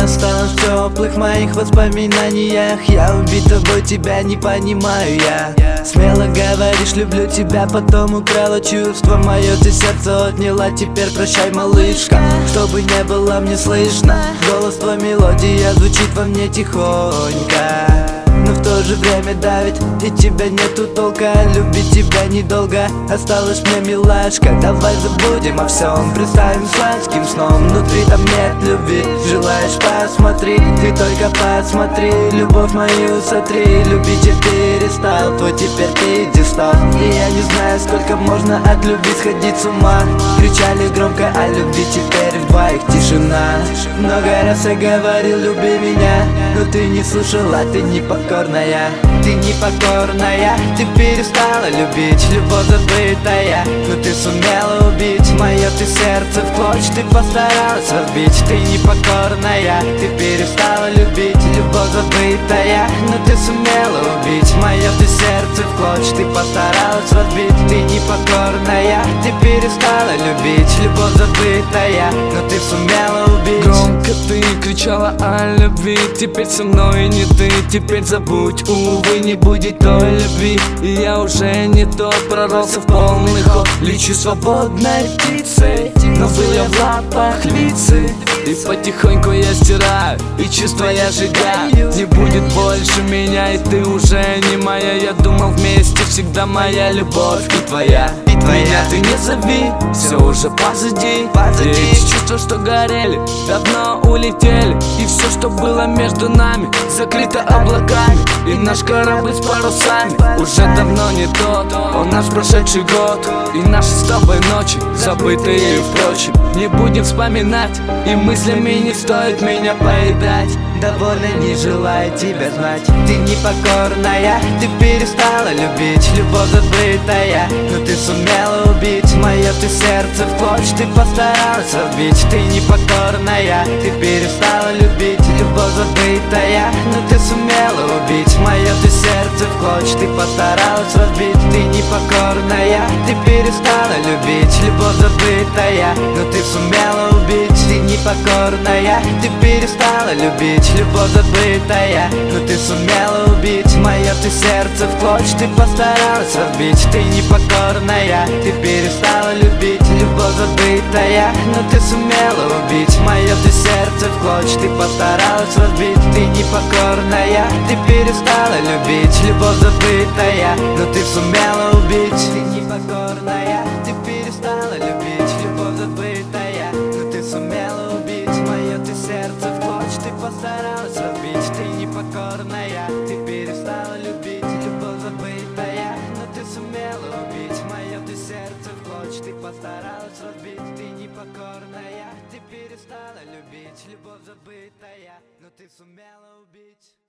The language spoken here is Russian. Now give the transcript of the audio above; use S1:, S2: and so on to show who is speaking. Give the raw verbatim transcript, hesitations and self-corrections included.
S1: осталась в теплых моих воспоминаниях. Я убит тобой, тебя не понимаю я. Смело говоришь, люблю тебя, потом украла чувство мое. Ты сердце отняла, теперь прощай, малышка. Чтобы не было мне слышно, голос твой, мелодия звучит во мне тихонько, но в то же время давит, и тебя нету толка. Любить тебя недолго, осталась мне милашка. Давай забудем о всем, представим сладким сном. Внутри там нет любви, желаешь посмотри, ты только посмотри, любовь мою сотри. Любить я перестал, твой теперь пьедестал. И я не знаю, сколько можно от любви сходить с ума. Кричали громко о любви, теперь в двоих тишина. Много раз я говорил, люби меня, но ты не слушала, ты не покорная. Ты непокорная, ты перестала любить, любовь забытая, но ты сумела убить мое ты сердце в клочья, ты постаралась разбить. Ты непокорная, ты перестала любить, любовь забытая, но ты сумела убить мое ты сердце в клочья, ты постаралась разбить. Ты непокорная, ты перестала любить, любовь забытая, но ты сумела убить.
S2: Громко ты кричала о любви, теперь со мной не ты, теперь забудь, увы, не будет той любви. И я уже не тот, прорвался в полный ход, лечу свободной птицей, но был я в лапах львицы. И потихоньку я стираю, и чувства я сжигаю. Не будет больше меня, и ты уже не моя. Я думал, вместе всегда моя любовь и твоя. И твоя. Меня ты не зови, все уже позади, позади. Эти чувства, что горели, давно улетели. И все, что было между нами, закрыто облаками. И наш корабль с парусами уже давно не тот. Он наш прошедший год, и наши с тобой ночи, забытые впрочем, не будем вспоминать. И мыслями не стоит меня поедать.
S1: Довольно не желаю тебя знать. Ты непокорная, ты перестала любить, любовь забытая, но ты сумела убить мое ты сердце в клочья, ты постаралась разбить. Ты непокорная, ты перестала любить, любовь забытая, но ты сумела убить мое ты сердце в клочья, ты постаралась разбить. Ты непокорная, ты перестала любить, любовь забытая, но ты сумела убить. Ты непокорная, ты перестала любить, любовь забытая, но ты сумела убить мое ты сердце в клочья, ты постаралась разбить. Ты непокорная, ты перестала любить, любовь забытая, но ты сумела убить мое ты сердце в клочья, ты постаралась разбить. Ты непокорная, ты перестала любить, любовь забытая, но ты сумела убить. Ты непокорная, ты перестала любить, любовь забытая, но ты сумела убить мое ты сердце в клочья, ты постаралась разбить. Ты непокорная, ты перестала любить, любовь забытая, но ты сумела убить мое ты сердце в клочья, ты постаралась разбить. Ты непокорная, ты перестала любить, любовь забытая, но ты сумела убить.